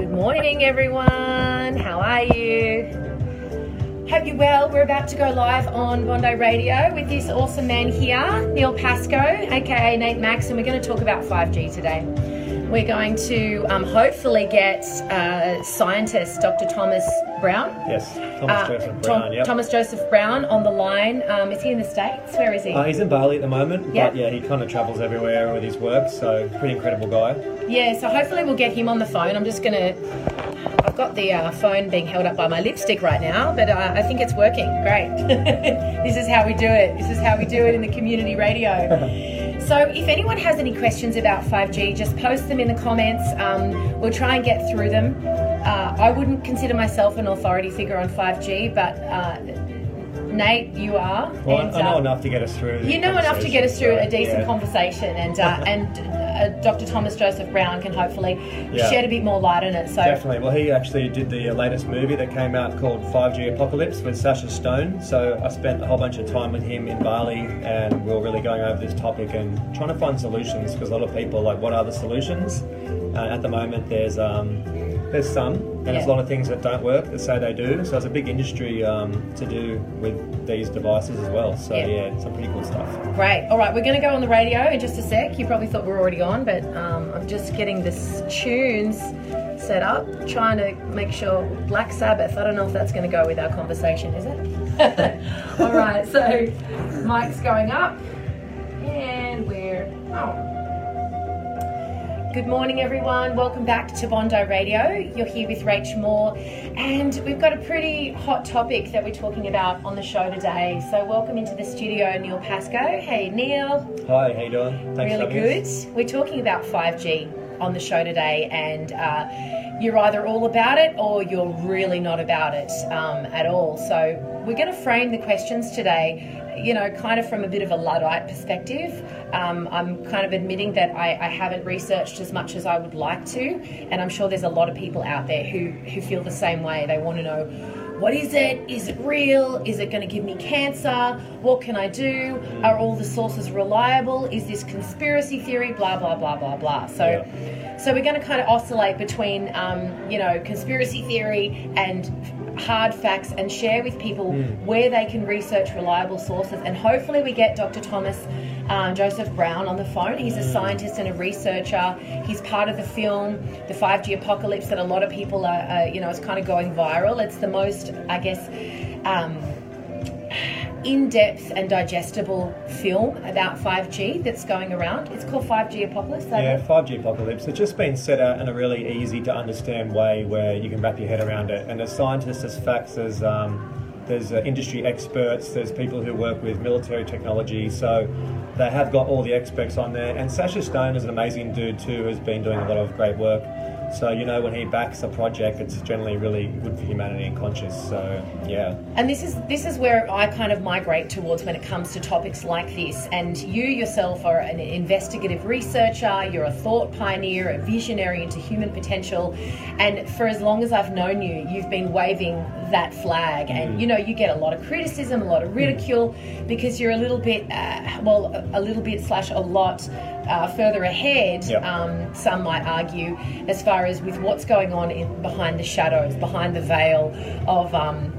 Good morning, everyone. How are you? Hope you're well. We're about to go live on Bondi Radio with this awesome man here, Neil Pascoe, aka Nate Max, and we're going to talk about 5G today. We're going to hopefully get scientist Dr. Thomas Brown. Yes, Thomas Joseph Brown, yep. Thomas Joseph Brown on the line. Is he in the States? Where is he? He's in Bali at the moment, Yep. but yeah, he kind of travels everywhere with his work, so pretty incredible guy. Yeah, so hopefully we'll get him on the phone. I've got the phone being held up by my lipstick right now, but I think it's working. Great. This is how we do it. This is how we do it in the community radio. So if anyone has any questions about 5G, just post them in the comments. We'll try and get through them. I wouldn't consider myself an authority figure on 5G, but Nate, you are. Well, I know enough to get us through. You know enough to get us through a decent yeah. conversation, and Dr. Thomas Joseph Brown can hopefully shed a bit more light on it. So definitely. Well, he actually did the latest movie that came out called 5G Apocalypse with Sacha Stone. So I spent a whole bunch of time with him in Bali, and we were really going over this topic and trying to find solutions, because a lot of people are like, what are the solutions? At the moment, there's some, and there's a lot of things that don't work that say they do. So there's a big industry to do with these devices as well. So yeah, some pretty cool stuff. Great. All right, we're going to go on the radio in just a sec. You probably thought we were already on, but I'm just getting this tunes set up, trying to make sure. Black Sabbath, I don't know if that's going to go with our conversation, is it? All right, so mic's going up, and Good morning, everyone. Welcome back to Bondi Radio. You're here with Rach Moore, and we've got a pretty hot topic that we're talking about on the show today. So welcome into the studio, Neil Pascoe. Hey, Neil. Hi, how you doing? Thanks really for having good. us. We're talking about 5G on the show today, and you're either all about it or you're really not about it at all. So we're going to frame the questions today, kind of from a bit of a Luddite perspective. I'm kind of admitting that I haven't researched as much as I would like to, and I'm sure there's a lot of people out there who feel the same way. They want to know, what is it? Is it real? Is it going to give me cancer? What can I do? Are all the sources reliable? Is this conspiracy theory? Blah, blah, blah, blah, blah. So we're going to kind of oscillate between, conspiracy theory and hard facts, and share with people where they can research reliable sources. And hopefully we get Dr. Thomas Joseph Brown on the phone. He's a scientist and a researcher. He's part of the film, The 5G Apocalypse, that a lot of people are is kind of going viral. It's the most, I guess, in-depth and digestible film about 5G that's going around. It's called 5G Apocalypse. 5G Apocalypse. It's just been set out in a really easy to understand way where you can wrap your head around it. And as scientists, there's facts, there's industry experts, there's people who work with military technology, so they have got all the experts on there. And Sacha Stone is an amazing dude too, who's been doing a lot of great work. So, when he backs a project, it's generally really good for humanity and conscious. So, yeah. And this is where I kind of migrate towards when it comes to topics like this. And you yourself are an investigative researcher, you're a thought pioneer, a visionary into human potential. And for as long as I've known you, you've been waving that flag. And, you get a lot of criticism, a lot of ridicule, because you're a little bit, a lot further ahead, some might argue, as far as with what's going on behind the shadows, behind the veil of,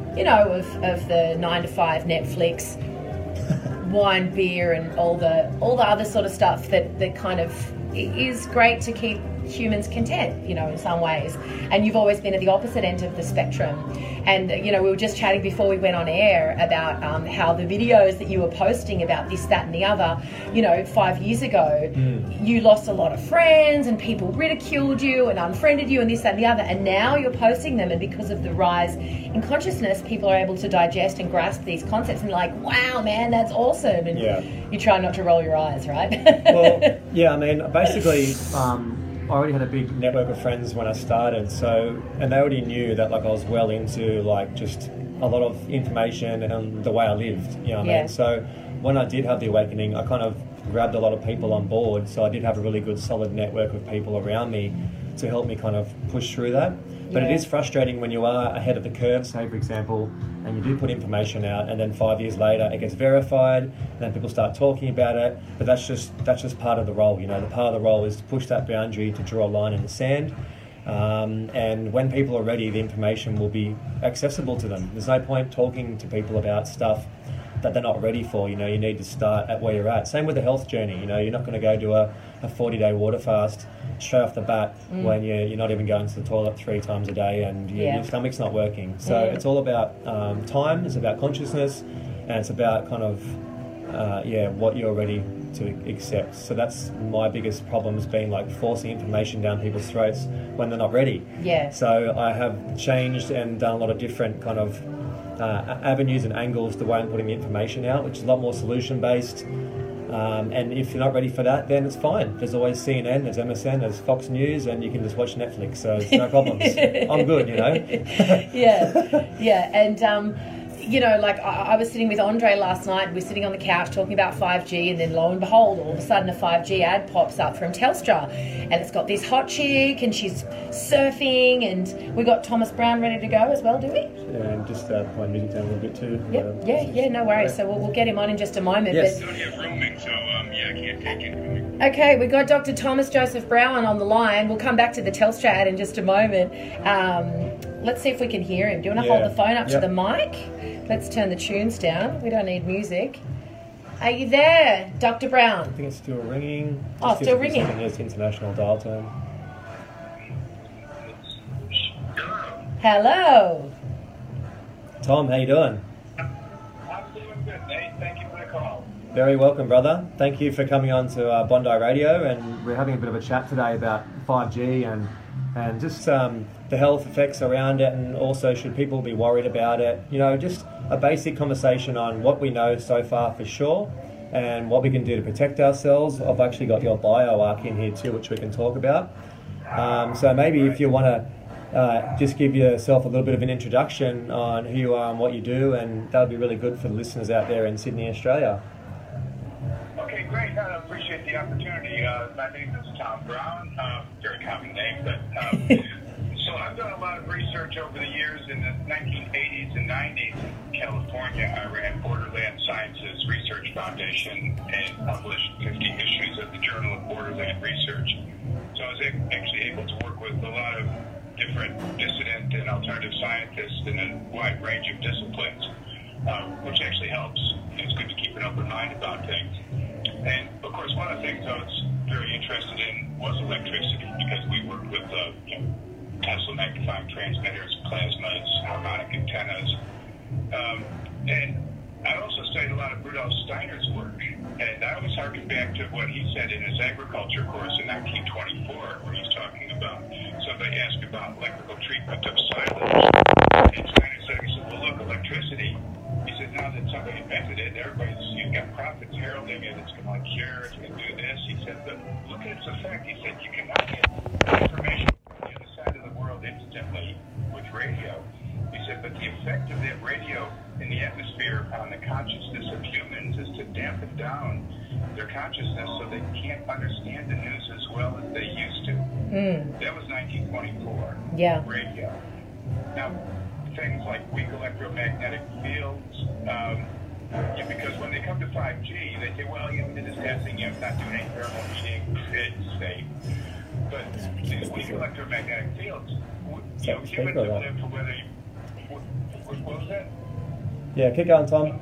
of the 9 to 5 Netflix, wine, beer, and all the other sort of stuff that kind of is great to keep humans content, in some ways. And you've always been at the opposite end of the spectrum. And, we were just chatting before we went on air about how the videos that you were posting about this, that, and the other, 5 years ago, you lost a lot of friends and people ridiculed you and unfriended you and this, that, and the other. And now you're posting them, and because of the rise in consciousness, people are able to digest and grasp these concepts and like, wow, man, that's awesome. And you try not to roll your eyes, right? Well, yeah, I mean, basically, I already had a big network of friends when I started, and they already knew that I was well into just a lot of information and the way I lived, what I mean? So when I did have the awakening, I kind of grabbed a lot of people on board, so I did have a really good solid network of people around me to help me kind of push through that. But it is frustrating when you are ahead of the curve, say for example, and you do put information out, and then 5 years later it gets verified, and then people start talking about it. But that's just part of the role. The part of the role is to push that boundary, to draw a line in the sand, And when people are ready, the information will be accessible to them. There's no point talking to people about stuff that they're not ready for. You need to start at where you're at. Same with the health journey. You're not going to go do a 40-day water fast straight off the bat when you're not even going to the toilet 3 times a day and your stomach's not working. So it's all about time, it's about consciousness, and it's about kind of what you're ready to accept. So that's my biggest problems, being like forcing information down people's throats when they're not ready. Yeah. So I have changed and done a lot of different kind of avenues and angles the way I'm putting the information out, which is a lot more solution based. And if you're not ready for that, then it's fine. There's always CNN, there's MSN, there's Fox News, and you can just watch Netflix. So it's no problems. I'm good, Yeah. And like I was sitting with Andre last night, we're sitting on the couch talking about 5G, and then lo and behold, all of a sudden a 5G ad pops up from Telstra, and it's got this hot chick, and she's surfing, and we got Thomas Brown ready to go as well, do we? Yeah, and just play music down a little bit too. Yeah, no worries. So we'll get him on in just a moment. Yes. Don't have roaming, so I can't take it. Okay, we got Dr. Thomas Joseph Brown on the line. We'll come back to the Telstra ad in just a moment. Let's see if we can hear him. Do you want to hold the phone up to the mic? Let's turn the tunes down. We don't need music. Are you there, Dr. Brown? I think it's still ringing. Still ringing. It's international dial tone. Hello. Tom, how you doing? I'm doing good, Nate. Thank you for the call. Very welcome, brother. Thank you for coming on to Bondi Radio, and we're having a bit of a chat today about 5G and just the health effects around it, and also should people be worried about it. Just a basic conversation on what we know so far for sure and what we can do to protect ourselves. I've actually got your bio arc in here too, which we can talk about. So maybe if you want to just give yourself a little bit of an introduction on who you are and what you do, and that would be really good for the listeners out there in Sydney, Australia. Okay, great. I appreciate the opportunity. My name is Tom Brown. Very common name, but so I've done a lot of research over the years. In the 1980s and 90s in California, I ran Borderland Sciences Research Foundation and published 50 issues of the Journal of Borderland Research. So I was actually able to work with a lot of different dissident and alternative scientists in a wide range of disciplines, which actually helps. It's good to keep an open mind about things. And of course, one of the things I was very interested in was electricity, because we worked with Tesla magnifying transmitters, plasmas, harmonic antennas, and I also studied a lot of Rudolf Steiner's work. And I always harken back to what he said in his agriculture course in 1924, where he's talking about, somebody asked about electrical treatment of silage, and Steiner said, well, look, electricity. He said, now that somebody invented it, you've got prophets heralding it, it's going to cure, it's going to do this. He said, but look at its effect. He said, you cannot get information from the other side of the world instantly with radio. He said, but the effect of that radio in the atmosphere on the consciousness of humans is to dampen down their consciousness so they can't understand the news as well as they used to. That was 1924. Yeah. Radio. Now, things like weak electromagnetic fields, because when they come to 5G, they say, well, it is testing, it's not doing any thermal heating, it's safe. But these weak electromagnetic fields, humans have lived for whether you... What was that? Yeah, keep going, Tom.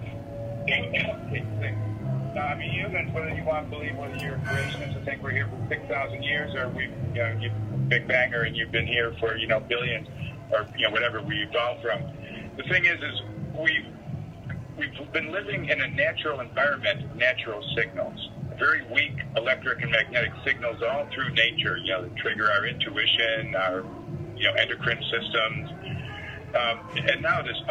No, I mean, humans, whether you want to believe whether you're creationists and think we're here for 6,000 years, or you Big Banger and you've been here for, billions, or, whatever we evolved from. The thing is we've been living in a natural environment of natural signals, very weak electric and magnetic signals all through nature, that trigger our intuition, our, endocrine systems. And now this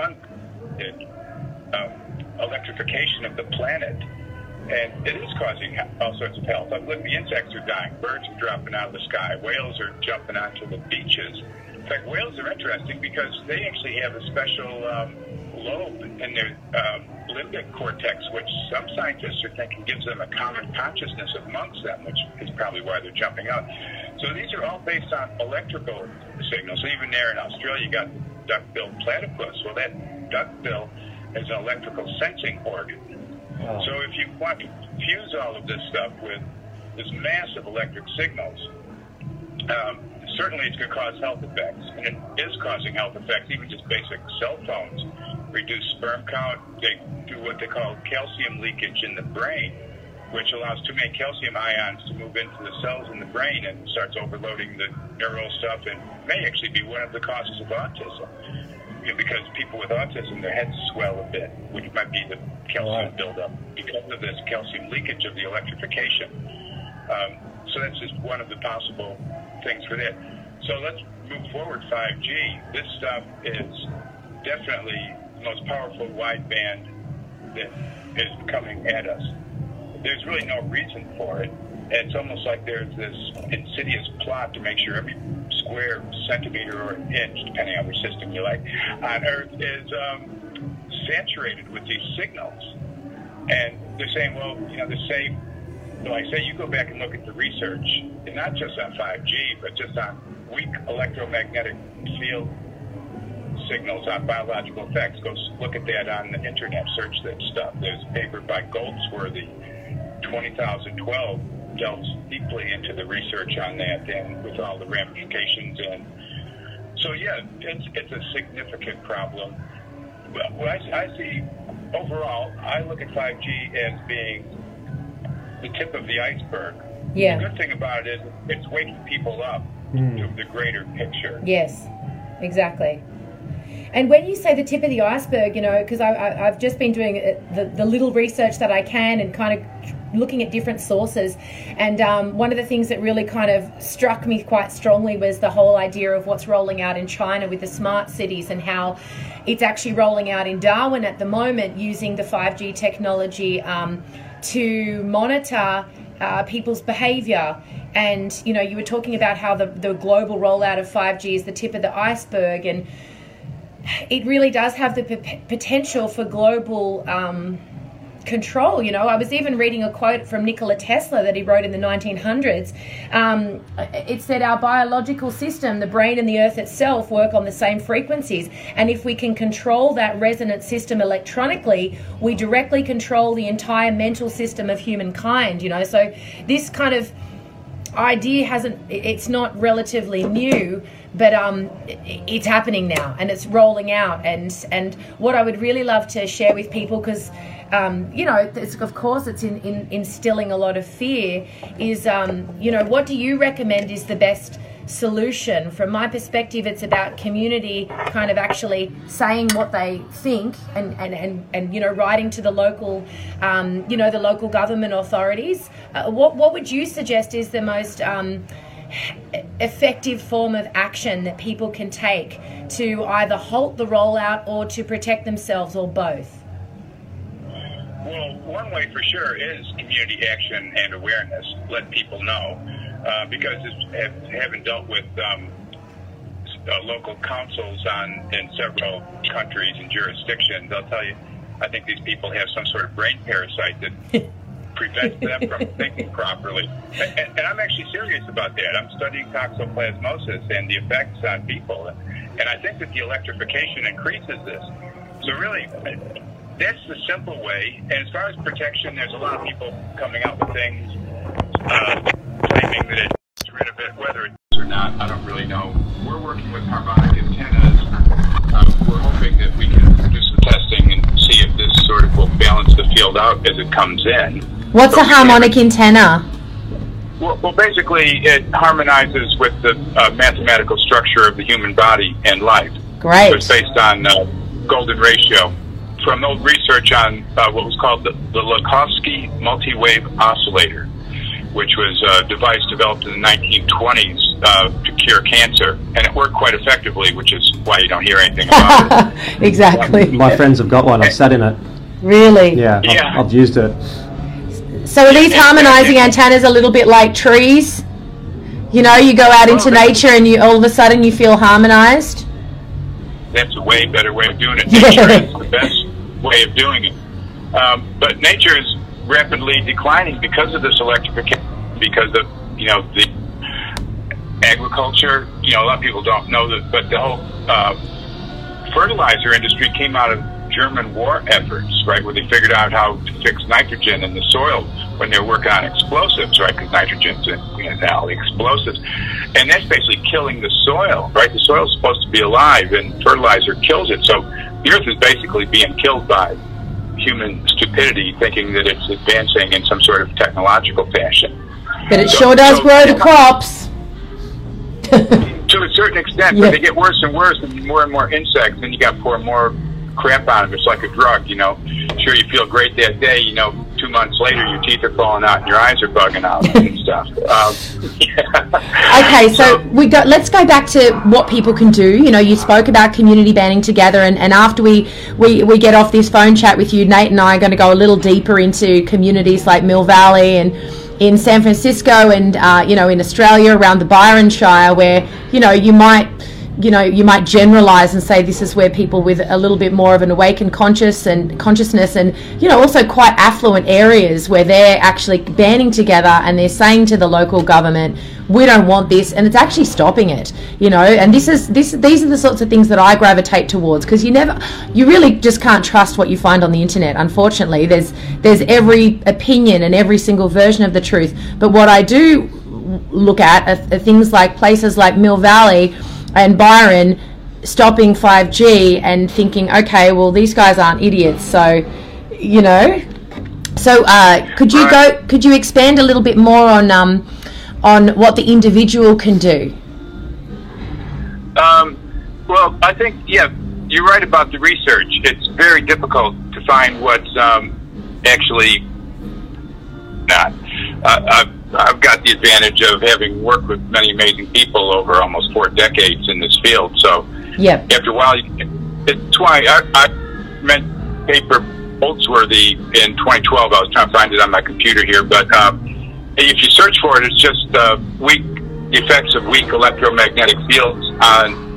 electrification of the planet, and it is causing all sorts of health. Look, the insects are dying, birds are dropping out of the sky, whales are jumping onto the beaches. In fact, whales are interesting because they actually have a special lobe in their limbic cortex, which some scientists are thinking gives them a common consciousness amongst them, which is probably why they're jumping out. So these are all based on electrical signals. So even there in Australia, you got duck-billed platypus. Well, that duck-bill is an electrical sensing organ. Wow. So if you want to fuse all of this stuff with this massive electric signals, certainly it's going to cause health effects, and it is causing health effects. Even just basic cell phones reduce sperm count. They do what they call calcium leakage in the brain, which allows too many calcium ions to move into the cells in the brain and starts overloading the neural stuff, and may actually be one of the causes of autism. Because people with autism, their heads swell a bit, which might be the calcium buildup because of this calcium leakage of the electrification. So that's just one of the possible things for that. So let's move forward 5G. This stuff is definitely the most powerful wideband that is coming at us. There's really no reason for it. It's almost like there's this insidious plot to make sure every square centimeter or inch, depending on which system you like, on Earth is saturated with these signals. And they're saying, well, like I say, you go back and look at the research, and not just on 5G, but just on weak electromagnetic field signals on biological effects. Go look at that on the internet, search that stuff. There's a paper by Goldsworthy, 2012, delves deeply into the research on that and with all the ramifications. And so, yeah, it's a significant problem. Well, I see, overall, I look at 5G as being the tip of the iceberg. Yeah. The good thing about it is it's waking people up to the greater picture. Yes, exactly. And when you say the tip of the iceberg, because I've just been doing the little research that I can and kind of looking at different sources, and one of the things that really kind of struck me quite strongly was the whole idea of what's rolling out in China with the smart cities, and how it's actually rolling out in Darwin at the moment using the 5G technology to monitor people's behavior. And you were talking about how the global rollout of 5G is the tip of the iceberg, and it really does have the potential for global control. I was even reading a quote from Nikola Tesla that he wrote in the 1900s. It said, our biological system, the brain and the earth itself, work on the same frequencies, and if we can control that resonant system electronically, we directly control the entire mental system of humankind. So this kind of idea it's not relatively new, but it's happening now, and it's rolling out. And what I would really love to share with people, because it's instilling a lot of fear, is what do you recommend is the best solution? From my perspective, it's about community kind of actually saying what they think and writing to the local the local government authorities. What would you suggest is the most effective form of action that people can take to either halt the rollout or to protect themselves, or both? Well, one way for sure is community action and awareness. Let people know, because having dealt with local councils in several countries and jurisdictions, I'll tell you, I think these people have some sort of brain parasite that prevents them from thinking properly. And I'm actually serious about that. I'm studying toxoplasmosis and the effects on people. And I think that the electrification increases this. So really, that's the simple way. And as far as protection, there's a lot of people coming out with things claiming that it's rid of it. Whether it is or not, I don't really know. We're working with harmonic antennas. We're hoping that we can do some testing and see if this sort of will balance the field out as it comes in. What's a harmonic antenna? Well, basically, it harmonizes with the mathematical structure of the human body and life. Great. So it's based on golden ratio. From old research on what was called the Lakhovsky multi-wave oscillator, which was a device developed in the 1920s to cure cancer, and it worked quite effectively, which is why you don't hear anything about it. Exactly. My friends have got one. I've sat in it. Really? Yeah. I've used it. So are these harmonizing antennas a little bit like trees? You go out into nature and you all of a sudden you feel harmonized? That's a way better way of doing it. Nature is the best way of doing it. But nature is rapidly declining because of this electrification, because of, the agriculture. A lot of people don't know that, but the whole fertilizer industry came out of German war efforts, right, where they figured out how to fix nitrogen in the soil. when they're working on explosives, right? Because nitrogen's in all the explosives, and that's basically killing the soil, right? The soil's supposed to be alive, and fertilizer kills it. So the earth is basically being killed by human stupidity, thinking that it's advancing in some sort of technological fashion. But it sure does grow the crops. To a certain extent, but they get worse and worse, and more insects, and you got to pour more crap on them. It's like a drug, Sure, you feel great that day, 2 months later, your teeth are falling out and your eyes are bugging out and stuff. Okay, so let's go back to what people can do. You spoke about community banding together, and after we get off this phone chat with you, Nate and I are going to go a little deeper into communities like Mill Valley and in San Francisco and in Australia around the Byron Shire, where you might generalize and say this is where people with a little bit more of an awakened consciousness and also quite affluent areas where they're actually banding together and they're saying to the local government, we don't want this, and it's actually stopping it, and these are the sorts of things that I gravitate towards, because you really just can't trust what you find on the internet. Unfortunately, there's every opinion and every single version of the truth. But what I do look at are things like places like Mill Valley and Byron stopping 5G and thinking, okay, well, these guys aren't idiots, so could you expand a little bit more on what the individual can do? Well, I think, you're right about the research. It's very difficult to find what's actually not. I've got the advantage of having worked with many amazing people over almost 4 decades in this field. So after a while, it's why I meant paper Goldsworthy in 2012. I was trying to find it on my computer here, but if you search for it, it's just the effects of weak electromagnetic fields on,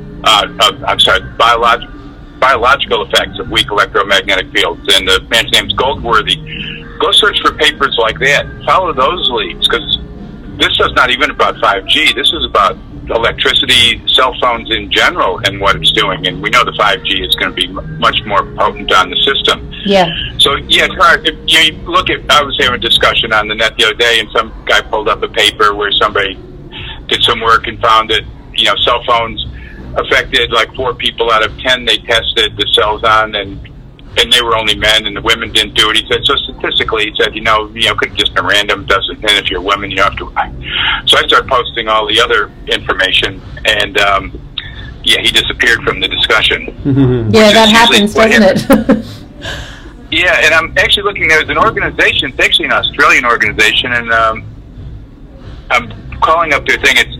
biological effects of weak electromagnetic fields. And the man's name's Goldsworthy. Go search for papers like that. Follow those leads, because this is not even about 5G. This is about electricity, cell phones in general, and what it's doing. And we know the 5G is going to be much more potent on the system. Yeah. So, it's hard. If you look at, I was having a discussion on the net the other day, and some guy pulled up a paper where somebody did some work and found that, cell phones affected like 4 people out of 10 they tested the cells on, and they were only men, and the women didn't do it. He said, so statistically, he said, could have just been random, doesn't, and if you're a woman, you have to. So I started posting all the other information, and he disappeared from the discome Yeah, that happens, doesn't it? Yeah, and I'm actually looking, there's an organization, it's actually an Australian organization, and I'm calling up their thing, it's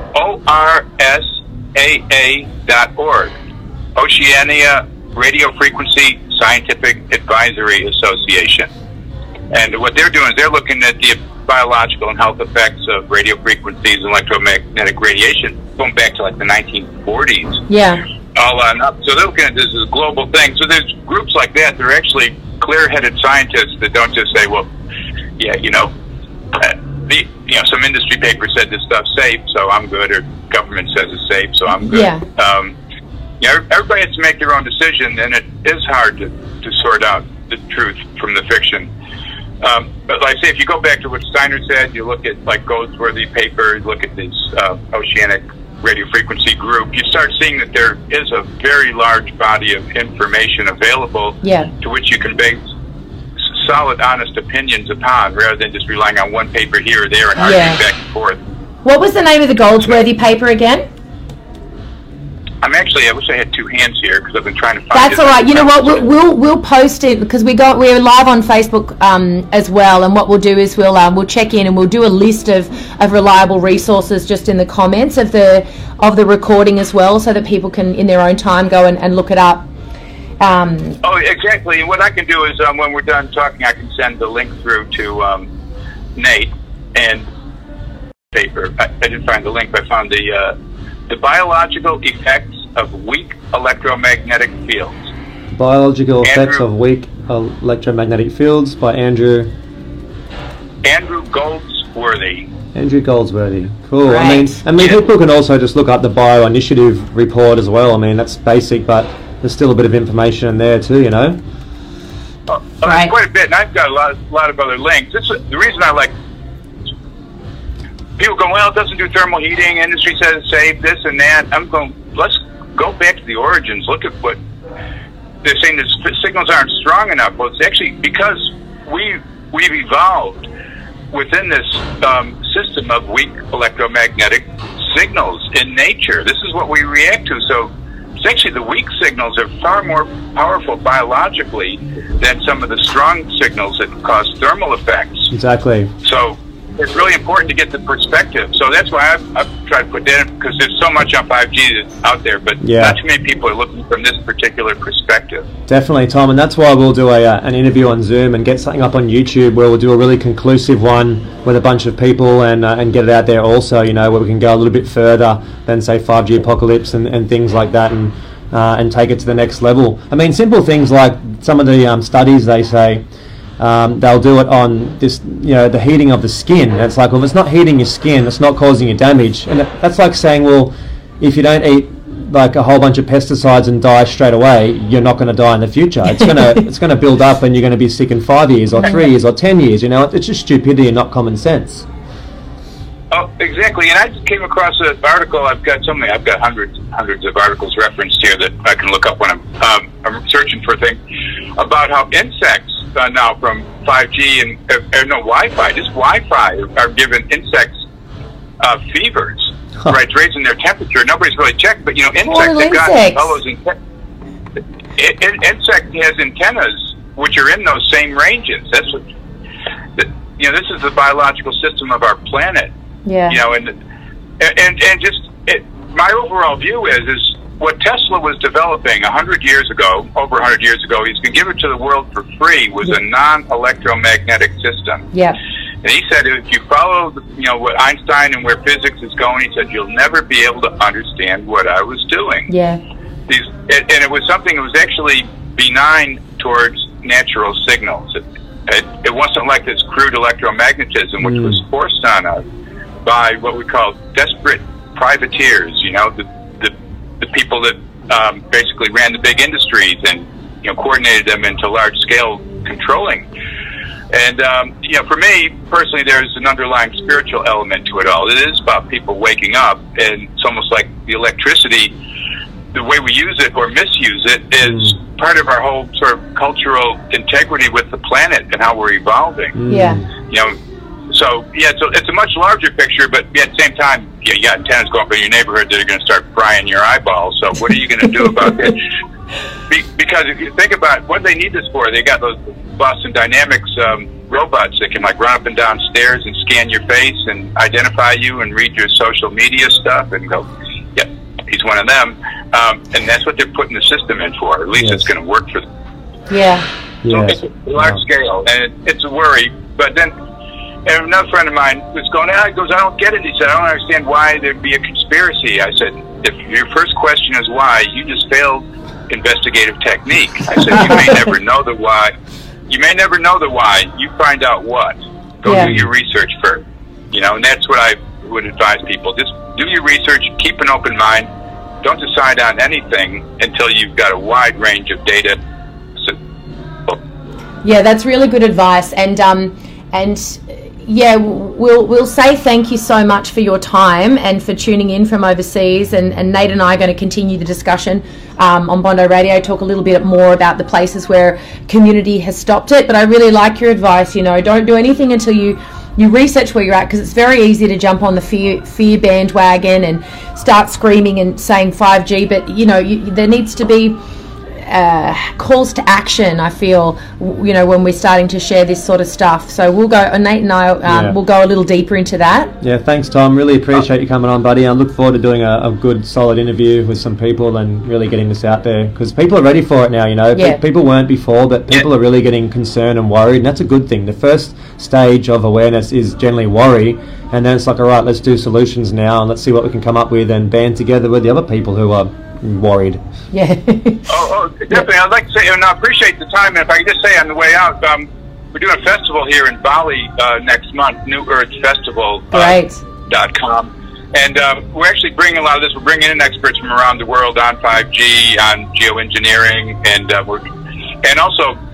ORSAA.org, Oceania Radio Frequency Scientific Advisory Association. And what they're doing is they're looking at the biological and health effects of radio frequencies and electromagnetic radiation going back to like the 1940s. Yeah. All on up. So they're looking at this as a global thing. So there's groups like that. They're actually clear-headed scientists that don't just say, well, some industry paper said this stuff's safe, so I'm good, or government says it's safe, so I'm good. Yeah. Everybody has to make their own decision, and it is hard to sort out the truth from the fiction. But like I say, if you go back to what Steiner said, you look at like Goldsworthy paper, you look at this oceanic radio frequency group, you start seeing that there is a very large body of information available to which you can base solid, honest opinions upon, rather than just relying on one paper here or there and arguing back and forth. What was the name of the Goldsworthy paper again? I wish I had 2 hands here, because I've been trying to find That's all right. You know what? We'll post it, because we're live on Facebook as well. And what we'll do is we'll check in and we'll do a list of reliable resources just in the comments of the recording as well, so that people can in their own time go and look it up. Exactly. And what I can do is when we're done talking, I can send the link through to Nate and paper. I didn't find the link, but I found the biological effects of weak electromagnetic fields. Biological effects of weak electromagnetic fields by Andrew Goldsworthy. Andrew Goldsworthy. Cool. Right. I mean, people can also just look up the Bio Initiative report as well. I mean, that's basic, but there's still a bit of information in there too, Right. Quite a bit, and I've got a lot of other links. The reason I like people go, well, it doesn't do thermal heating. Industry says it's safe, this and that. I'm going, let's go back to the origins. Look at what they're saying. The signals aren't strong enough. Well, it's actually because we've evolved within this system of weak electromagnetic signals in nature. This is what we react to. So essentially the weak signals are far more powerful biologically than some of the strong signals that cause thermal effects. Exactly. So it's really important to get the perspective. So that's why I've tried to put that in, because there's so much on 5G that's out there, but not too many people are looking from this particular perspective. Definitely, Tom, and that's why we'll do an interview on Zoom and get something up on YouTube where we'll do a really conclusive one with a bunch of people and get it out there also, where we can go a little bit further than, say, 5G apocalypse and things like that, and take it to the next level. I mean, simple things like some of the studies, they say, they'll do it on this, the heating of the skin. And it's like, well, if it's not heating your skin, it's not causing you damage. And that's like saying, well, if you don't eat like a whole bunch of pesticides and die straight away, you're not going to die in the future. It's going to build up, and you're going to be sick in 5 years or 3 years or 10 years. It's just stupidity and not common sense. Oh, exactly. And I just came across an article. I've got hundreds of articles referenced here that I can look up when I'm searching for things about how insects now from 5G and Wi-Fi, just Wi-Fi, are giving insects fevers. Right, raising their temperature. Nobody's really checked, but insects have got all those insect has antennas which are in those same ranges. That's what this is the biological system of our planet. Yeah. And just my overall view is what Tesla was developing over 100 years ago, he's going to give it to the world for free, was a non-electromagnetic system. Yeah. And he said, if you follow, what Einstein and where physics is going, he said, you'll never be able to understand what I was doing. Yeah. And it was something that was actually benign towards natural signals. It wasn't like this crude electromagnetism, which was forced on us by what we call desperate privateers, the people that basically ran the big industries and, coordinated them into large-scale controlling. And, for me, personally, there's an underlying spiritual element to it all. It is about people waking up, and it's almost like the electricity, the way we use it or misuse it is part of our whole sort of cultural integrity with the planet and how we're evolving. Yeah. So it's a much larger picture, but at the same time, you got antennas going up in your neighborhood that are going to start frying your eyeballs. So what are you going to do about that? Because if you think about what they need this for, they got those Boston Dynamics robots that can run up and down stairs and scan your face and identify you and read your social media stuff and go, yeah, he's one of them. And that's what they're putting the system in for. At least it's going to work for them. Yeah. So it's a large scale, and it's a worry. But then another friend of mine was going, he goes, I don't get it. He said, I don't understand why there'd be a conspiracy. I said, if your first question is why, you just failed investigative technique. I said, you may never know the why. You may never know the why. You find out what. Go do your research first. And that's what I would advise people. Just do your research, keep an open mind. Don't decide on anything until you've got a wide range of data. Yeah, that's really good advice. And we'll say thank you so much for your time and for tuning in from overseas. And Nate and I are going to continue the discussion on Bondo Radio, talk a little bit more about the places where community has stopped it. But I really like your advice. Don't do anything until you research where you're at, because it's very easy to jump on the fear bandwagon and start screaming and saying 5G. But there needs to be calls to action, I feel, when we're starting to share this sort of stuff. So we'll go, Nate and I will go a little deeper into that. Yeah, thanks, Tom. Really appreciate you coming on, buddy. I look forward to doing a good, solid interview with some people and really getting this out there, because people are ready for it now, People weren't before, but people are really getting concerned and worried, and that's a good thing. The first stage of awareness is generally worry, and then it's like, all right, let's do solutions now, and let's see what we can come up with and band together with the other people who are worried. Yeah. Definitely. I'd like to say, and I appreciate the time. And if I could just say on the way out, we're doing a festival here in Bali next month, newearthfestival.com. And we're actually bringing a lot of this. We're bringing in experts from around the world on 5G, on geoengineering, and also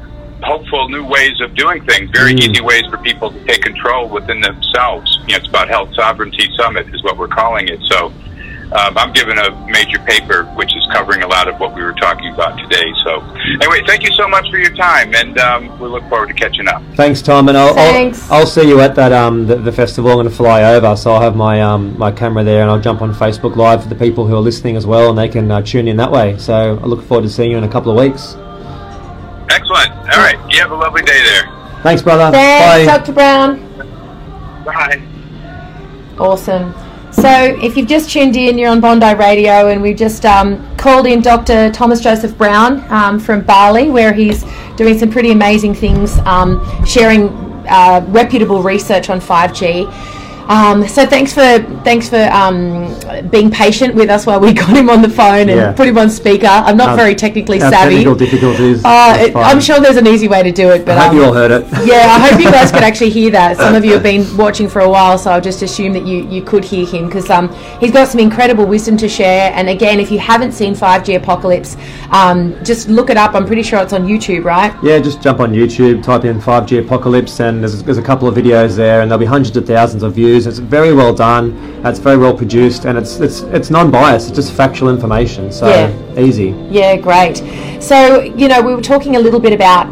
hopeful new ways of doing things, very easy ways for people to take control within themselves. It's about Health Sovereignty Summit is what we're calling it. So I'm giving a major paper which is covering a lot of what we were talking about today. So anyway, thank you so much for your time, and we look forward to catching up. Thanks, Tom, and I'll see you at that the festival. I'm going to fly over, so I'll have my my camera there, and I'll jump on Facebook Live for the people who are listening as well, and they can tune in that way. So I look forward to seeing you in a couple of weeks. Excellent. All right. You have a lovely day there. Thanks, brother. Thanks, Bye. Dr. Brown. Bye. Awesome. So if you've just tuned in, you're on Bondi Radio, and we've just called in Dr. Thomas Joseph Brown from Bali, where he's doing some pretty amazing things, sharing reputable research on 5G. So thanks for being patient with us while we got him on the phone and put him on speaker. I'm not very technically savvy. Technical difficulties. I'm sure there's an easy way to do it, but I hope you all heard it. Yeah, I hope you guys could actually hear that. Some of you have been watching for a while, so I'll just assume that you could hear him, because he's got some incredible wisdom to share. And again, if you haven't seen 5G Apocalypse, just look it up. I'm pretty sure it's on YouTube, right? Yeah, just jump on YouTube, type in 5G Apocalypse, and there's a couple of videos there, and there'll be hundreds of thousands of views. It's very well done, it's very well produced, and it's non-biased, it's just factual information, so easy. Yeah, great. So, we were talking a little bit about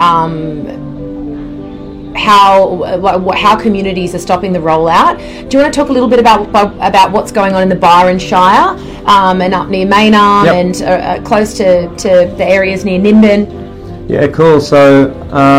how communities are stopping the rollout. Do you want to talk a little bit about what's going on in the Byron Shire and up near Maynard and close to the areas near Nimbin? Yeah, cool. So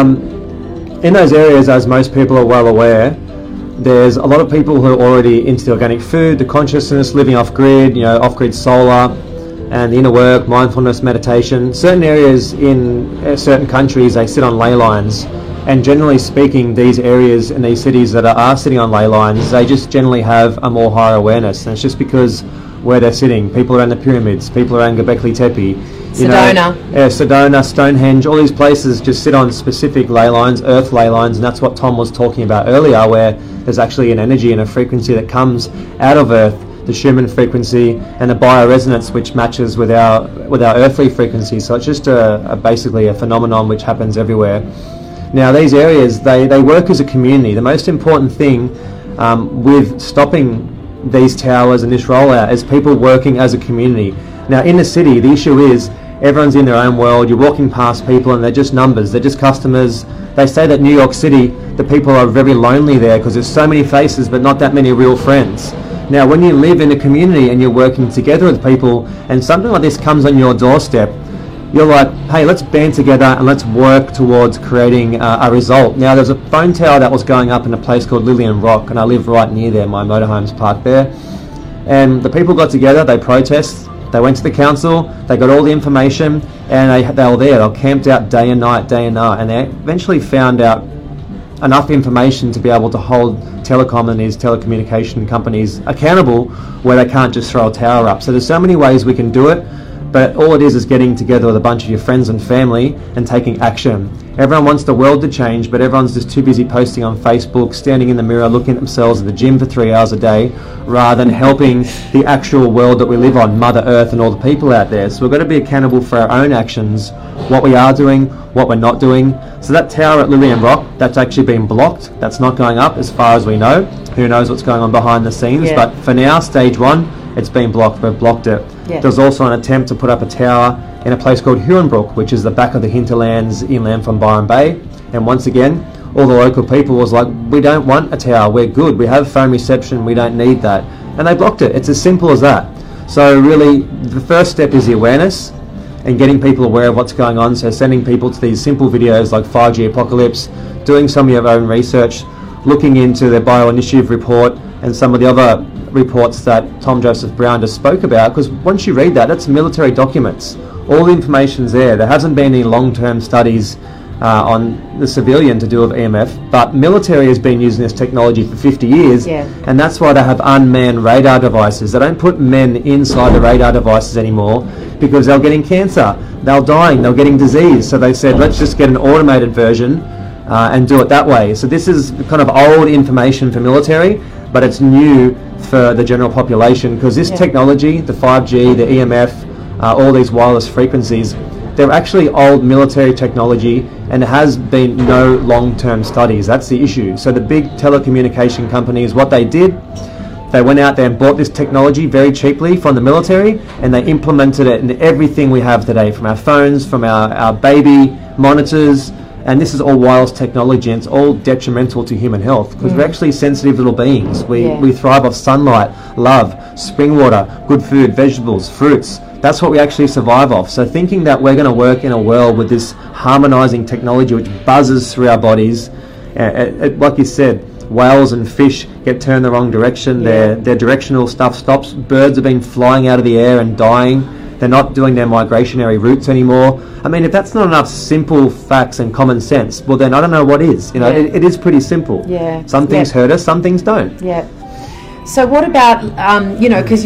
in those areas, as most people are well aware, there's a lot of people who are already into the organic food, the consciousness, living off-grid, off-grid solar, and the inner work, mindfulness, meditation. Certain areas in certain countries, they sit on ley lines. And generally speaking, these areas in these cities that are sitting on ley lines, they just generally have a more higher awareness. And it's just because where they're sitting, people around the pyramids, people around Göbekli Tepe, Sedona, Stonehenge, all these places just sit on specific ley lines, earth ley lines, and that's what Tom was talking about earlier, where there's actually an energy and a frequency that comes out of earth, the Schumann frequency, and the bioresonance, which matches with our earthly frequency. So it's just basically a phenomenon which happens everywhere. Now these areas, they work as a community. The most important thing with stopping these towers and this rollout is people working as a community. Now in the city, the issue is everyone's in their own world. You're walking past people and they're just numbers, they're just customers. They say that New York City, the people are very lonely there because there's so many faces but not that many real friends. Now when you live in a community and you're working together with people and something like this comes on your doorstep, you're like, hey, let's band together and let's work towards creating a result. Now there's a phone tower that was going up in a place called Lillian Rock, and I live right near there, my motorhome's parked there. And the people got together, they protest, they went to the council, they got all the information, and they were there. They were camped out day and night, and they eventually found out enough information to be able to hold telecom and these telecommunication companies accountable, where they can't just throw a tower up. So there's so many ways we can do it, but all it is getting together with a bunch of your friends and family and taking action. Everyone wants the world to change, but everyone's just too busy posting on Facebook, standing in the mirror, looking at themselves in the gym for 3 hours a day, rather than helping the actual world that we live on, Mother Earth and all the people out there. So we've got to be accountable for our own actions, what we are doing, what we're not doing. So that tower at Lillian Rock, that's actually been blocked. That's not going up as far as we know. Who knows what's going on behind the scenes, but for now, stage one, it's been blocked. We've blocked it. There's also an attempt to put up a tower in a place called Huronbrook, which is the back of the hinterlands inland from Byron Bay. And once again, all the local people was like, we don't want a tower, we're good, we have phone reception, we don't need that. And they blocked it. It's as simple as that. So really, the first step is the awareness and getting people aware of what's going on. So sending people to these simple videos like 5G Apocalypse, doing some of your own research, looking into the Bioinitiative report and some of the other reports that Tom Joseph Brown just spoke about, because once you read that, that's military documents. All the information's there. There hasn't been any long-term studies on the civilian to do with EMF, but military has been using this technology for 50 years, and that's why they have unmanned radar devices. They don't put men inside the radar devices anymore because they're getting cancer, they're dying, they're getting disease. So they said, let's just get an automated version and do it that way. So this is kind of old information for military, but it's new for the general population, because this technology, the 5G, the EMF, all these wireless frequencies, they're actually old military technology, and there has been no long-term studies. That's the issue. So the big telecommunication companies, what they did, they went out there and bought this technology very cheaply from the military, and they implemented it in everything we have today, from our phones, from our baby monitors, and this is all wireless technology, and it's all detrimental to human health, because we're actually sensitive little beings. We thrive off sunlight, love, spring water, good food, vegetables, fruits. That's what we actually survive off. So thinking that we're going to work in a world with this harmonizing technology which buzzes through our bodies, like you said, whales and fish get turned the wrong direction. Their directional stuff stops. Birds have been flying out of the air and dying. They're not doing their migrationary routes anymore. I mean, if that's not enough simple facts and common sense, well then I don't know what is. You know, it is pretty simple. Yeah. Some things hurt us, some things don't. Yeah. So what about, because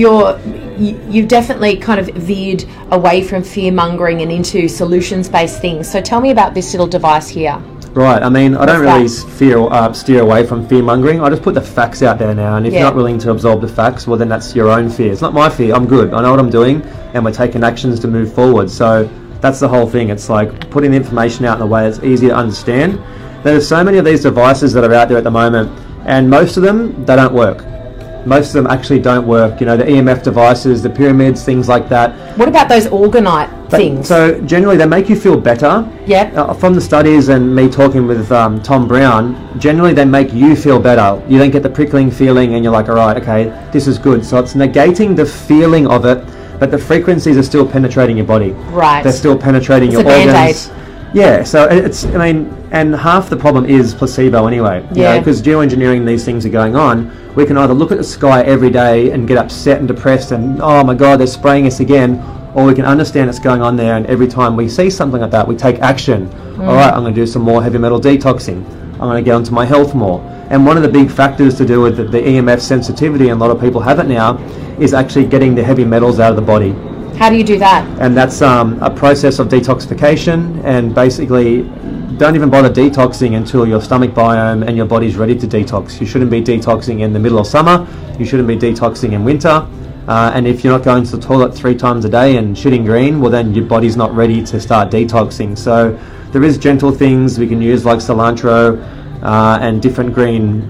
you've definitely kind of veered away from fear-mongering and into solutions-based things. So tell me about this little device here. Right, I mean, I don't really steer away from fear-mongering. I just put the facts out there now, and if you're not willing to absorb the facts, well then that's your own fear. It's not my fear. I'm good. I know what I'm doing, and we're taking actions to move forward. So that's the whole thing. It's like putting the information out in a way that's easy to understand. There's so many of these devices that are out there at the moment, and most of them, they don't work. Most of them actually don't work. You know, the EMF devices, the pyramids, things like that. What about those orgonite things? So generally they make you feel better. Yeah. From the studies and me talking with Tom Brown, generally they make you feel better. You don't get the prickling feeling and you're like, all right, okay, this is good. So it's negating the feeling of it, but the frequencies are still penetrating your body. Right. They're still penetrating your organs. Band-aid. Yeah, so it's, I mean, and half the problem is placebo anyway. Yeah. Because geoengineering, these things are going on. We can either look at the sky every day and get upset and depressed and, oh my God, they're spraying us again, or we can understand what's going on there, and every time we see something like that, we take action. All right, I'm going to do some more heavy metal detoxing. I'm going to get onto my health more. And one of the big factors to do with the EMF sensitivity, and a lot of people have it now, is actually getting the heavy metals out of the body. How do you do that? And that's a process of detoxification, and basically don't even bother detoxing until your stomach biome and your body's ready to detox. You shouldn't be detoxing in the middle of summer. You shouldn't be detoxing in winter. And if you're not going to the toilet 3 times a day and shitting green, well then your body's not ready to start detoxing. So there is gentle things we can use like cilantro and different green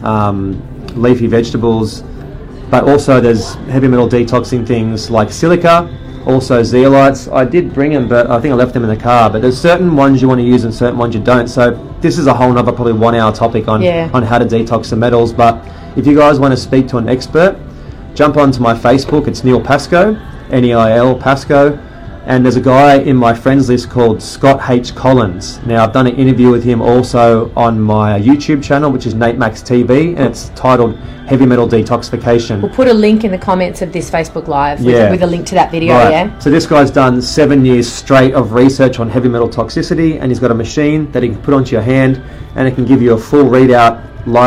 leafy vegetables. But also there's heavy metal detoxing things like silica, also zeolites. I did bring them, but I think I left them in the car. But there's certain ones you want to use and certain ones you don't. So this is a whole nother probably 1 hour topic on how to detox the metals. But if you guys want to speak to an expert, jump onto my Facebook. It's Neil Pascoe, Neil Pascoe. And there's a guy in my friends list called Scott H. Collins. Now, I've done an interview with him also on my YouTube channel, which is Nate Max TV, and it's titled Heavy Metal Detoxification. We'll put a link in the comments of this Facebook Live with a link to that video, right. So this guy's done 7 years straight of research on heavy metal toxicity, and he's got a machine that he can put onto your hand, and it can give you a full readout,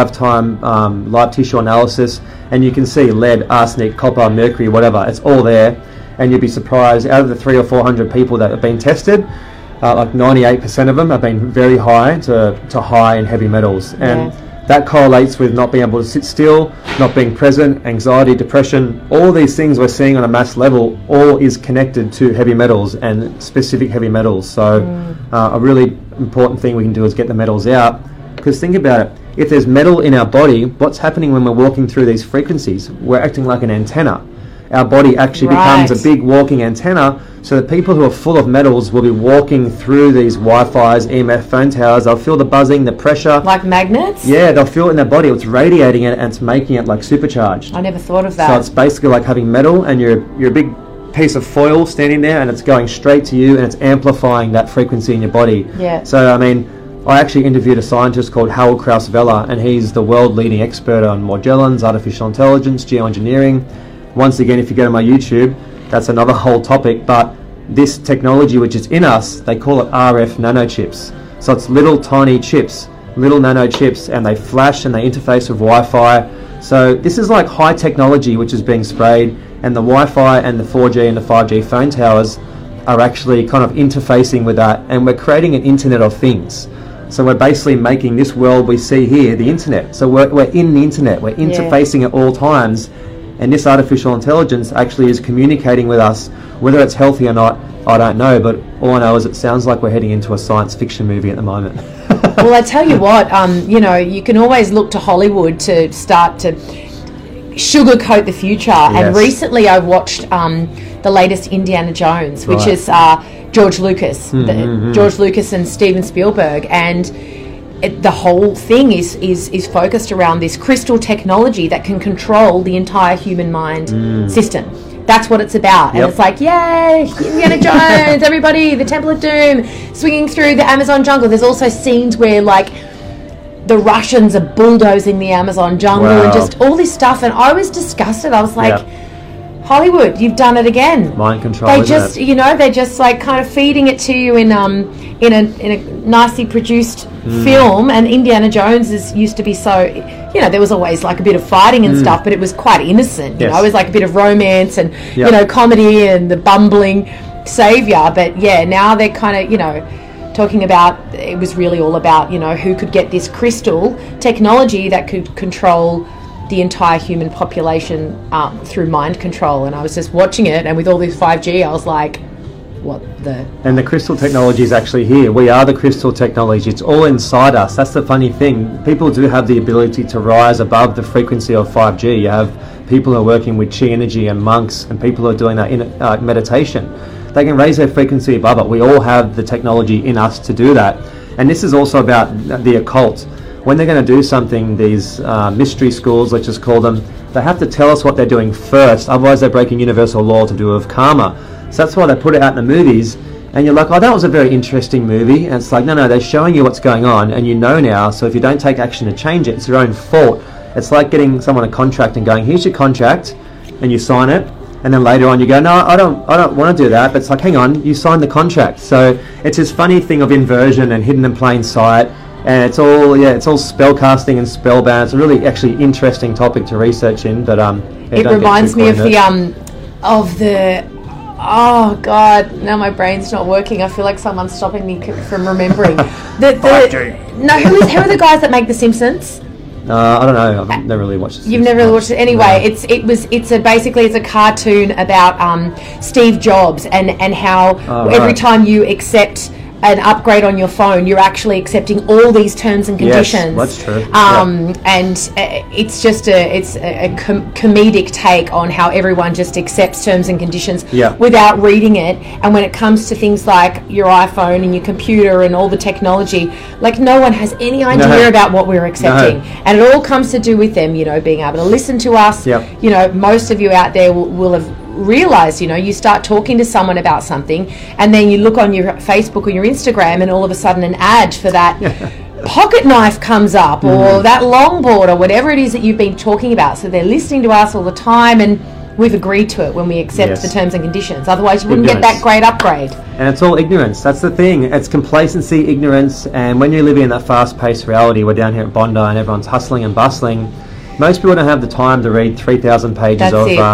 live tissue analysis, and you can see lead, arsenic, copper, mercury, whatever. It's all there. And you'd be surprised, out of the 300 or 400 people that have been tested, like 98% of them have been very high to high in heavy metals. And that correlates with not being able to sit still, not being present, anxiety, depression. All these things we're seeing on a mass level, all is connected to heavy metals and specific heavy metals. So a really important thing we can do is get the metals out. Because think about it, if there's metal in our body, what's happening when we're walking through these frequencies? We're acting like an antenna. Our body actually becomes a big walking antenna, so that people who are full of metals will be walking through these Wi-Fi's, EMF phone towers. They'll feel the buzzing, the pressure. Like magnets? Yeah, they'll feel it in their body. It's radiating it and it's making it like supercharged. I never thought of that. So it's basically like having metal, and you're a big piece of foil standing there, and it's going straight to you, and it's amplifying that frequency in your body. Yeah. So, I mean, I actually interviewed a scientist called Harold Kraus-Vella, and he's the world leading expert on Morgellons, artificial intelligence, geoengineering. Once again, if you go to my YouTube, that's another whole topic, but this technology which is in us, they call it RF nanochips. So it's little tiny chips, little nano chips, and they flash and they interface with Wi-Fi. So this is like high technology which is being sprayed, and the Wi-Fi and the 4G and the 5G phone towers are actually kind of interfacing with that, and we're creating an Internet of Things. So we're basically making this world we see here the Internet. So we're in the Internet, we're interfacing at all times. And this artificial intelligence actually is communicating with us, whether it's healthy or not, I don't know, but all I know is it sounds like we're heading into a science fiction movie at the moment. Well, I tell you what, you can always look to Hollywood to start to sugarcoat the future. Yes. And recently I watched the latest Indiana Jones, which Right. is George Lucas, George Lucas and Steven Spielberg, and the whole thing is focused around this crystal technology that can control the entire human mind system. That's what it's about. Yep. And it's like, yay, Indiana Jones, everybody, the Temple of Doom, swinging through the Amazon jungle. There's also scenes where, like, the Russians are bulldozing the Amazon jungle and just all this stuff. And I was disgusted. I was like, Hollywood, you've done it again. Mind control. They isn't just, it? they're just like kind of feeding it to you in a nicely produced film. And Indiana Jones used to be so, there was always like a bit of fighting and stuff, but it was quite innocent. Yes. It was like a bit of romance and comedy and the bumbling savior. But yeah, now they're kind of talking about, it was really all about who could get this crystal technology that could control the entire human population through mind control. And I was just watching it, and with all this 5G, I was like, what the... And the crystal technology is actually here. We are the crystal technology. It's all inside us. That's the funny thing. People do have the ability to rise above the frequency of 5G. You have people who are working with chi energy and monks, and people who are doing that in meditation. They can raise their frequency above it. We all have the technology in us to do that. And this is also about the occult. When they're going to do something, these mystery schools, let's just call them, they have to tell us what they're doing first. Otherwise, they're breaking universal law to do with karma. So that's why they put it out in the movies. And you're like, oh, that was a very interesting movie. And it's like, no, they're showing you what's going on. And you know now, so if you don't take action to change it, it's your own fault. It's like getting someone a contract and going, here's your contract, and you sign it. And then later on you go, no, I don't want to do that. But it's like, hang on, you signed the contract. So it's this funny thing of inversion and hidden in plain sight. And it's all spellcasting and spellbound. It's a really actually interesting topic to research in. But it reminds me of the oh god, now my brain's not working. I feel like someone's stopping me from remembering. Who are the guys that make The Simpsons? I don't know. I've never really watched it. You've never really watched it anyway. No. It's a cartoon about Steve Jobs and how every time you accept an upgrade on your phone, you're actually accepting all these terms and conditions. Yes, that's true. And it's just a comedic take on how everyone just accepts terms and conditions without reading it. And when it comes to things like your iPhone and your computer and all the technology, like no one has any idea about what we're accepting. No. And it all comes to do with them, being able to listen to us. Yep. Most of you out there will have realize, you start talking to someone about something and then you look on your Facebook or your Instagram and all of a sudden an ad for that pocket knife comes up or that longboard or whatever it is that you've been talking about. So they're listening to us all the time and we've agreed to it when we accept the terms and conditions. Otherwise you wouldn't get that great upgrade. And it's all ignorance. That's the thing. It's complacency, ignorance, and when you're living in that fast-paced reality, we're down here at Bondi and everyone's hustling and bustling. Most people don't have the time to read 3,000 pages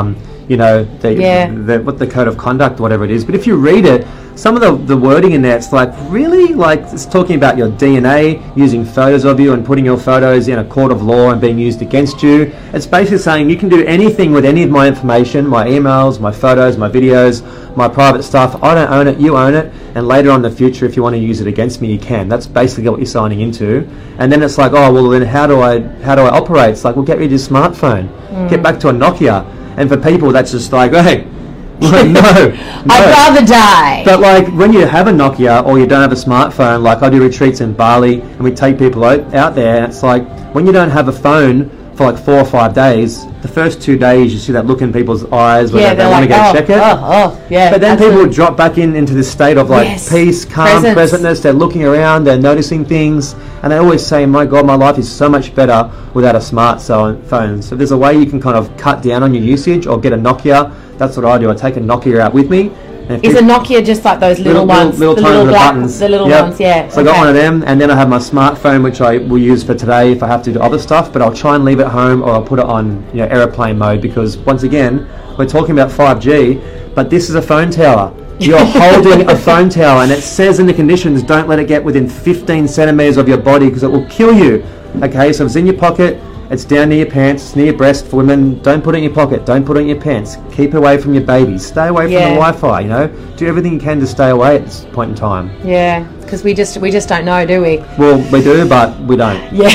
the code of conduct, whatever it is. But if you read it, some of the wording in there, it's like, really? Like, it's talking about your DNA, using photos of you and putting your photos in a court of law and being used against you. It's basically saying you can do anything with any of my information, my emails, my photos, my videos, my private stuff. I don't own it, you own it. And later on in the future, if you want to use it against me, you can. That's basically what you're signing into. And then it's like, oh, well, then how do I operate? It's like, well, get rid of your smartphone. Get back to a Nokia. And for people, that's just like, hey, no. I'd rather die. But like when you have a Nokia or you don't have a smartphone, like I do retreats in Bali and we take people out there, and it's like when you don't have a phone for like 4 or 5 days, the first 2 days you see that look in people's eyes where they want to go check it. But then people drop back into this state of like peace, calm, presentness. They're looking around, they're noticing things, and they always say, my God, my life is so much better without a smartphone. So there's a way you can kind of cut down on your usage or get a Nokia. That's what I do. I take a Nokia out with me. Is a Nokia just like those little ones? Little tiny buttons. The little ones, yeah. So I got one of them, and then I have my smartphone, which I will use for today if I have to do other stuff, but I'll try and leave it home or I'll put it on airplane mode because, once again, we're talking about 5G, but this is a phone tower. You're holding a phone tower, and it says in the conditions, don't let it get within 15 centimeters of your body because it will kill you. Okay, so it's in your pocket. It's down near your pants, it's near your breast for women. Don't put it in your pocket. Don't put it in your pants. Keep away from your babies. Stay away from the Wi-Fi. You know, do everything you can to stay away at this point in time. Yeah, because we just don't know, do we? Well, we do, but we don't. Yeah,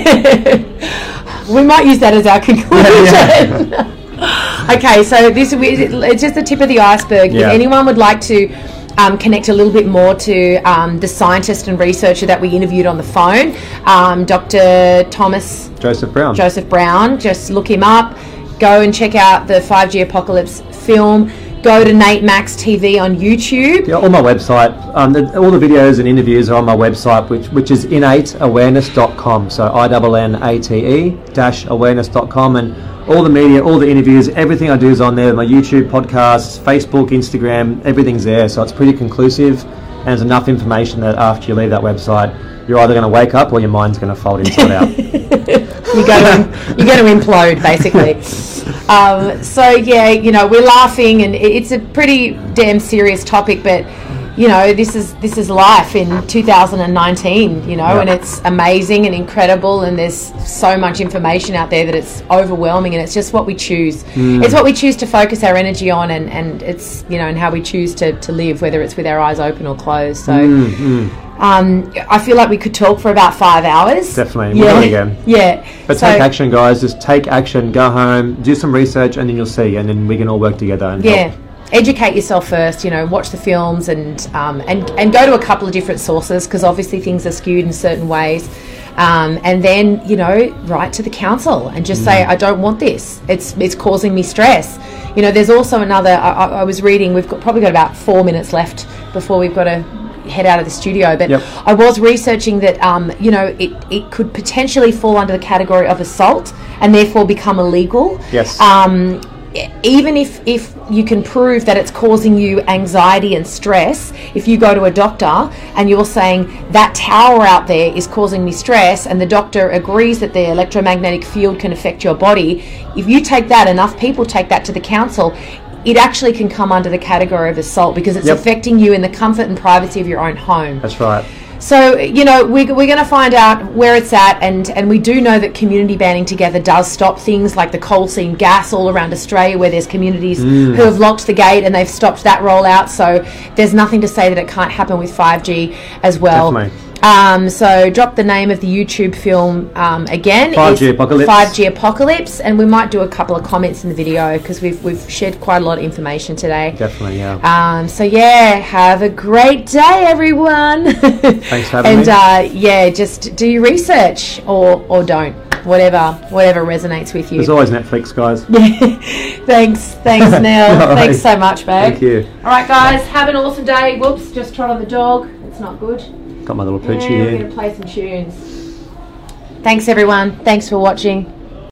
we might use that as our conclusion. Okay, so it's just the tip of the iceberg. Yeah. If anyone would like to connect a little bit more to the scientist and researcher that we interviewed on the phone, Dr. Joseph Brown. Just look him up. Go and check out the 5G Apocalypse film. Go to Nate Max TV on YouTube. Yeah, on my website. All the videos and interviews are on my website, which is innateawareness.com. So INNATE-awareness.com, and all the media, all the interviews, everything I do is on there. My YouTube, podcasts, Facebook, Instagram, everything's there. So it's pretty conclusive, and there's enough information that after you leave that website, you're either going to wake up or your mind's going to fold inside out. You're going to implode, basically. So yeah, you know, we're laughing, and it's a pretty damn serious topic, but you know, this is life in 2019, you know, and it's amazing and incredible, and there's so much information out there that it's overwhelming, and it's just what we choose. It's what we choose to focus our energy on, and it's, you know, and how we choose to live, whether it's with our eyes open or closed. So I feel like we could talk for about 5 hours. Definitely. We'll do it again. Yeah. But take action, guys. Just take action. Go home, do some research, and then you'll see, and then we can all work together and help. Educate yourself first, you know, watch the films, and go to a couple of different sources, because obviously things are skewed in certain ways, and then, you know, write to the council and just say, I don't want this, it's causing me stress. You know, there's also another, I was reading, we've probably got about 4 minutes left before we've got to head out of the studio, but I was researching that you know, it could potentially fall under the category of assault and therefore become illegal. Yes. Even if you can prove that it's causing you anxiety and stress, if you go to a doctor and you're saying that tower out there is causing me stress, and the doctor agrees that the electromagnetic field can affect your body, if you take that, enough people take that to the council, it actually can come under the category of assault, because it's affecting you in the comfort and privacy of your own home. That's right. So, you know, we're going to find out where it's at, and we do know that community banding together does stop things like the coal seam gas all around Australia, where there's communities who have locked the gate and they've stopped that rollout. So there's nothing to say that it can't happen with 5G as well. Definitely. So drop the name of the YouTube film again. 5G Apocalypse. 5G Apocalypse, and we might do a couple of comments in the video, because we've shared quite a lot of information today. Definitely, yeah. So yeah, have a great day, everyone. Thanks for having me. And yeah, just do your research or don't. Whatever resonates with you. There's always Netflix, guys. Thanks, Neil. Right. Thanks so much, babe. Thank you. All right, guys, have an awesome day. Whoops, just trod on the dog. It's not good. Got my little poochie We're here. going to play some tunes. Thanks, everyone. Thanks for watching.